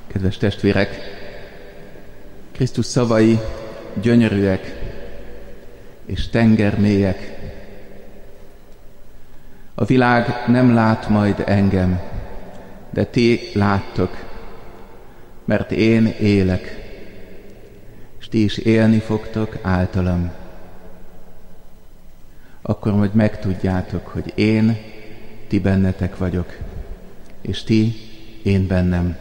Kedves testvérek, Krisztus szavai gyönyörűek és tengermélyek. A világ nem lát majd engem, de ti láttok, mert én élek, és ti is élni fogtok általam. Akkor majd megtudjátok, hogy én ti bennetek vagyok, és ti én bennem.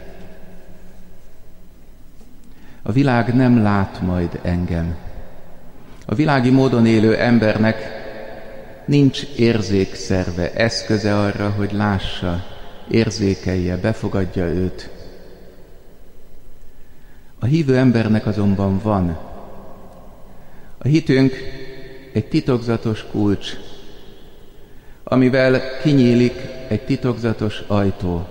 A világ nem lát majd engem. A világi módon élő embernek nincs érzékszerve, eszköze arra, hogy lássa, érzékelje, befogadja őt. A hívő embernek azonban van. A hitünk egy titokzatos kulcs, amivel kinyílik egy titokzatos ajtó.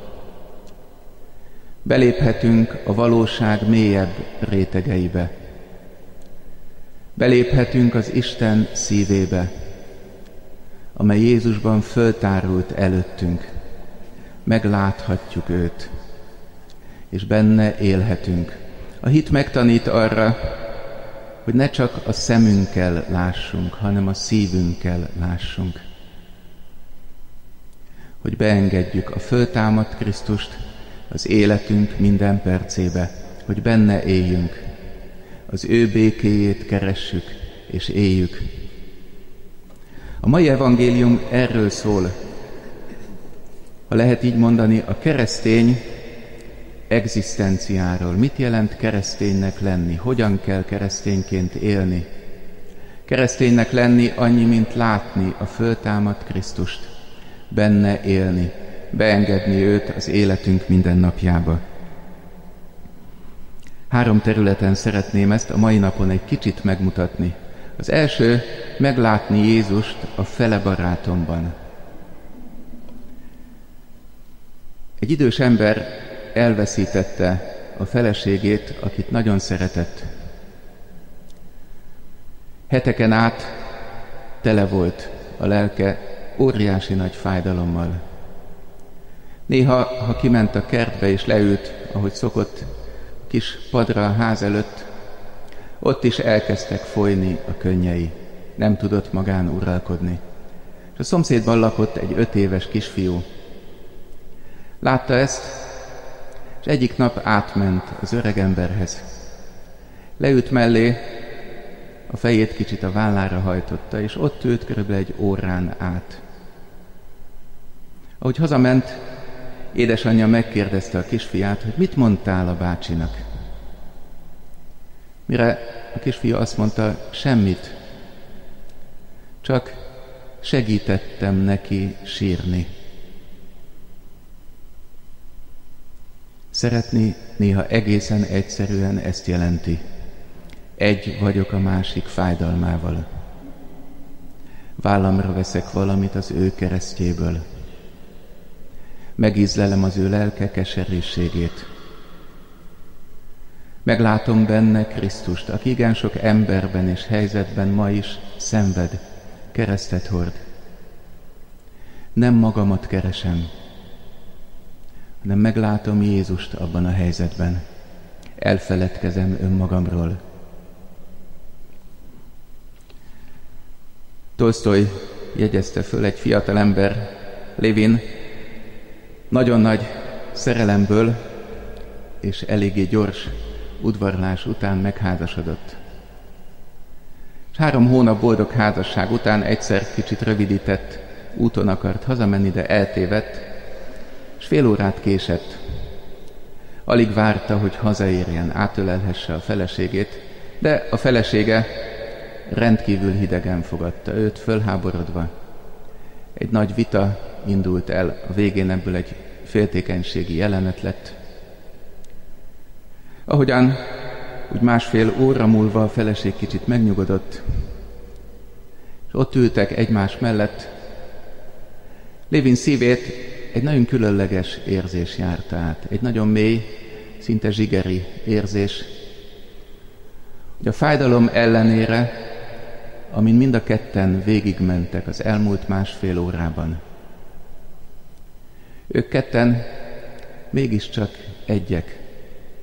Beléphetünk a valóság mélyebb rétegeibe. Beléphetünk az Isten szívébe, amely Jézusban föltárult előttünk. Megláthatjuk őt, és benne élhetünk. A hit megtanít arra, hogy ne csak a szemünkkel lássunk, hanem a szívünkkel lássunk. Hogy beengedjük a föltámadt Krisztust az életünk minden percébe, hogy benne éljünk, az ő békéjét keressük és éljük. A mai evangélium erről szól. Ha lehet így mondani, a keresztény egzisztenciáról. Mit jelent kereszténynek lenni? Hogyan kell keresztényként élni? Kereszténynek lenni annyi, mint látni a föltámadt Krisztust, benne élni, beengedni őt az életünk mindennapjába. 3 területen szeretném ezt a mai napon egy kicsit megmutatni. Az első, meglátni Jézust a fele barátomban. Egy idős ember elveszítette a feleségét, akit nagyon szeretett. Heteken át tele volt a lelke óriási nagy fájdalommal. Néha, ha kiment a kertbe és leült, ahogy szokott, kis padra a ház előtt, ott is elkezdtek folyni a könnyei. Nem tudott magán uralkodni. És a szomszédban lakott egy 5 éves kisfiú. Látta ezt, és egyik nap átment az öreg emberhez. Leült mellé, a fejét kicsit a vállára hajtotta, és ott ült körülbelül egy órán át. Ahogy hazament, édesanyja megkérdezte a kisfiát, hogy mit mondtál a bácsinak. Mire a kisfiú azt mondta, semmit, csak segítettem neki sírni. Szeretni néha egészen egyszerűen ezt jelenti. Egy vagyok a másik fájdalmával. Vállamra veszek valamit az ő keresztjéből. Megízlelem az ő lelke keserűségét. Meglátom benne Krisztust, aki igen sok emberben és helyzetben ma is szenved, keresztet hord. Nem magamat keresem, hanem meglátom Jézust abban a helyzetben. Elfeledkezem önmagamról. Tolsztoj jegyezte föl, egy fiatal ember, Levin, nagyon nagy szerelemből és eléggé gyors udvarlás után megházasodott. És 3 hónap boldog házasság után egyszer kicsit rövidített úton akart hazamenni, de eltévedt, és fél órát késett. Alig várta, hogy hazaérjen, átölelhesse a feleségét, de a felesége rendkívül hidegen fogadta őt, fölháborodva. Egy nagy vita indult el, a végén ebből egy féltékenységi jelenet lett. Ahogyan úgy 1,5 óra múlva a feleség kicsit megnyugodott, és ott ültek egymás mellett, Levin szívét egy nagyon különleges érzés járta át, egy nagyon mély, szinte zsigeri érzés, hogy a fájdalom ellenére, amin mind a ketten végigmentek az elmúlt 1,5 órában, ők ketten mégiscsak egyek,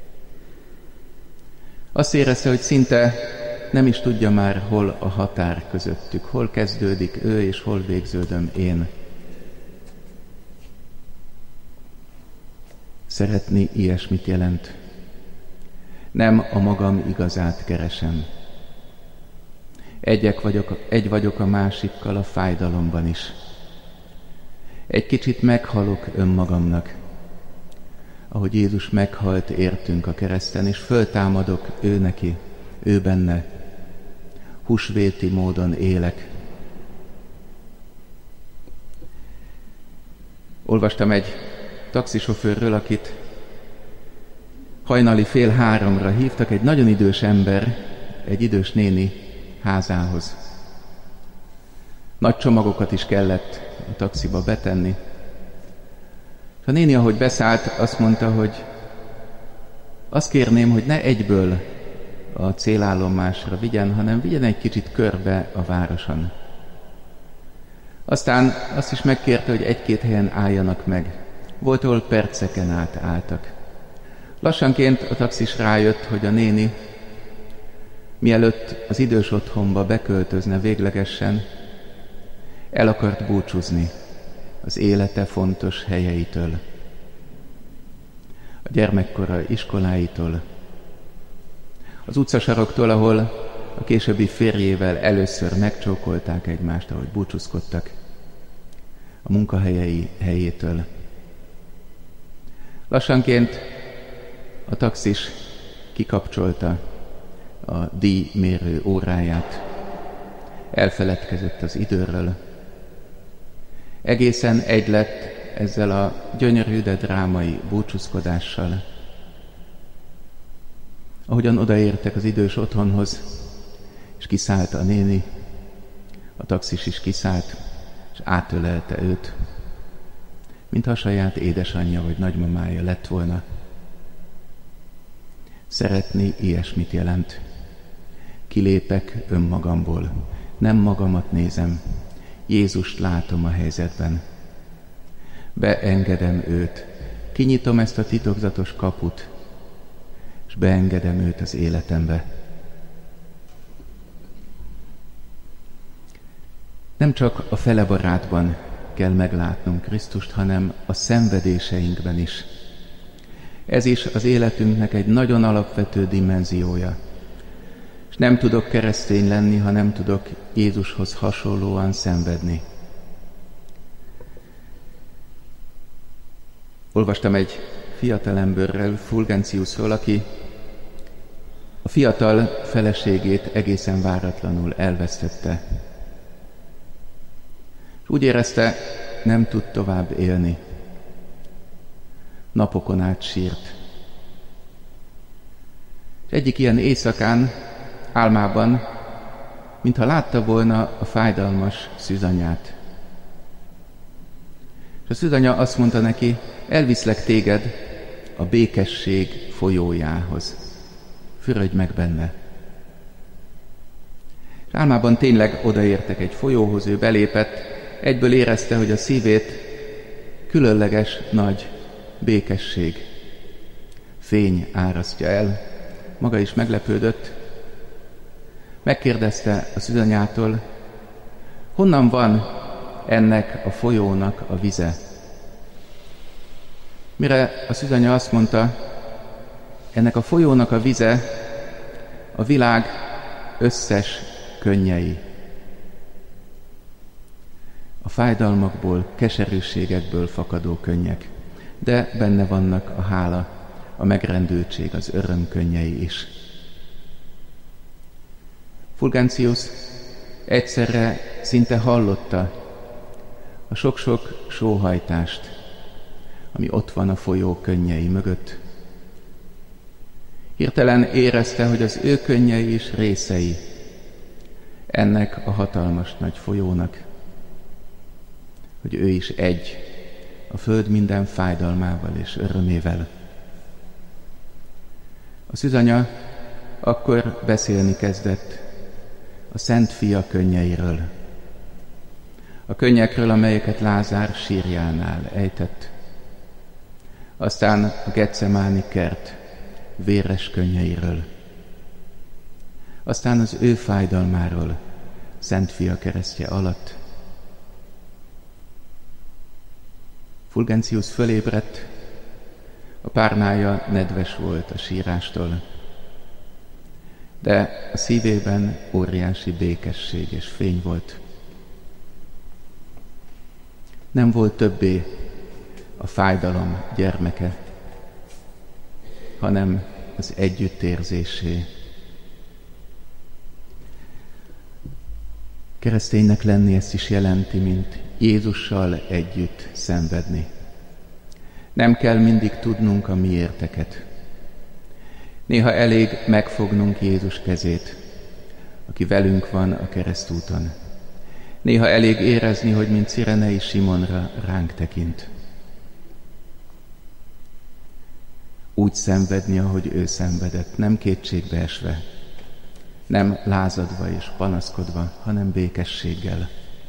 Azt érezte, hogy szinte nem is tudja már, hol a határ közöttük, hol kezdődik ő, és hol végződöm én. Szeretni ilyesmit jelent. Nem a magam igazát keresem. Egy vagyok a másikkal a fájdalomban is. Egy kicsit meghalok önmagamnak, ahogy Jézus meghalt értünk a kereszten, és föltámadok ő neki, ő benne. Húsvéti módon élek. Olvastam egy taxisofőrről, akit hajnali 2:30 hívtak egy nagyon idős ember, egy idős néni házához. Nagy csomagokat is kellett a taxiba betenni. A néni, ahogy beszállt, azt mondta, hogy azt kérném, hogy ne egyből a célállomásra vigyen, hanem vigyen egy kicsit körbe a városon. Aztán azt is megkérte, hogy egy-két helyen álljanak meg. Volt, ahol perceken át álltak. Lassanként a taxis rájött, hogy a néni, mielőtt az idős otthonba beköltözne véglegesen, el akart búcsúzni az élete fontos helyeitől, a gyermekkora iskoláitól, az utcasaroktól, ahol a későbbi férjével először megcsókolták egymást, ahogy búcsúzkodtak, a munkahelyei helyétől. Lassanként a taxis kikapcsolta a díjmérő óráját, elfeledkezett az időről. Egészen egy lett ezzel a gyönyörű, de drámai búcsúzkodással. Ahogyan odaértek az idős otthonhoz, és kiszállt a néni, a taxis is kiszállt, és átölelte őt, mintha a saját édesanyja vagy nagymamája lett volna. Szeretni ilyesmit jelent. Kilépek önmagamból, nem magamat nézem, Jézust látom a helyzetben. Beengedem őt, kinyitom ezt a titokzatos kaput, és beengedem őt az életembe. Nem csak a felebarátban kell meglátnunk Krisztust, hanem a szenvedéseinkben is. Ez is az életünknek egy nagyon alapvető dimenziója. És nem tudok keresztény lenni, ha nem tudok Jézushoz hasonlóan szenvedni. Olvastam egy fiatalemberről, Fulgentiusról, aki a fiatal feleségét egészen váratlanul elvesztette. És úgy érezte, nem tud tovább élni. Napokon át sírt. És egyik ilyen éjszakán, álmában, mintha látta volna a fájdalmas szűzanyát. És a szűzanya azt mondta neki, elviszlek téged a békesség folyójához. Fürödj meg benne. És álmában tényleg odaértek egy folyóhoz, ő belépett, egyből érezte, hogy a szívét különleges, nagy békesség, fény árasztja el. Maga is meglepődött. Megkérdezte a szűzanyától, honnan van ennek a folyónak a vize? Mire a szűzanya azt mondta, ennek a folyónak a vize a világ összes könnyei. A fájdalmakból, keserűségekből fakadó könnyek, de benne vannak a hála, a megrendültség, az öröm könnyei is. Fulgentius egyszerre szinte hallotta a sok-sok sóhajtást, ami ott van a folyó könnyei mögött. Hirtelen érezte, hogy az ő könnyei is részei ennek a hatalmas nagy folyónak, hogy ő is egy a föld minden fájdalmával és örömével. A szűzanya akkor beszélni kezdett a Szent Fia könnyeiről. A könnyekről, amelyeket Lázár sírjánál ejtett. Aztán a Getsemáni kert véres könnyeiről. aztán az ő fájdalmáról, Szent Fia keresztje alatt. Fulgentius fölébredt, a párnája nedves volt a sírástól, de a szívében óriási békesség és fény volt. Nem volt többé a fájdalom gyermeke, hanem az együttérzésé. Kereszténynek lenni ezt is jelenti, mint Jézussal együtt szenvedni. Nem kell mindig tudnunk a miérteket. Néha elég megfognunk Jézus kezét, aki velünk van a keresztúton. Néha elég érezni, hogy mint Cirenei Simonra ránk tekint. Úgy szenvedni, ahogy ő szenvedett, nem kétségbe esve, nem lázadva és panaszkodva, hanem békességgel.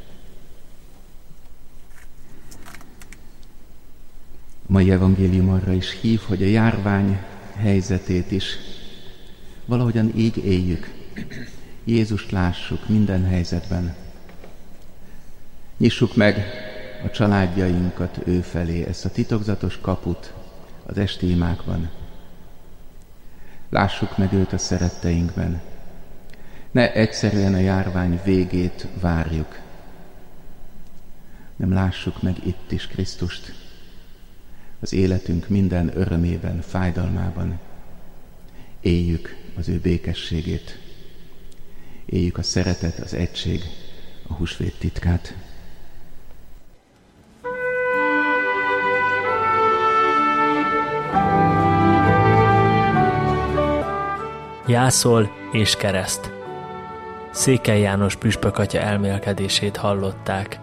A mai evangélium arra is hív, hogy a járvány helyzetét is valahogyan így éljük. Jézust lássuk minden helyzetben. Nyissuk meg a családjainkat ő felé, ezt a titokzatos kaput az esti imákban. Lássuk meg őt a szeretteinkben. Ne egyszerűen a járvány végét várjuk, nem lássuk meg itt is Krisztust, az életünk minden örömében, fájdalmában. Éljük az ő békességét, éljük a szeretet, az egység, a húsvét titkát. Jászol és kereszt. Székely János püspök atya elmélkedését hallották.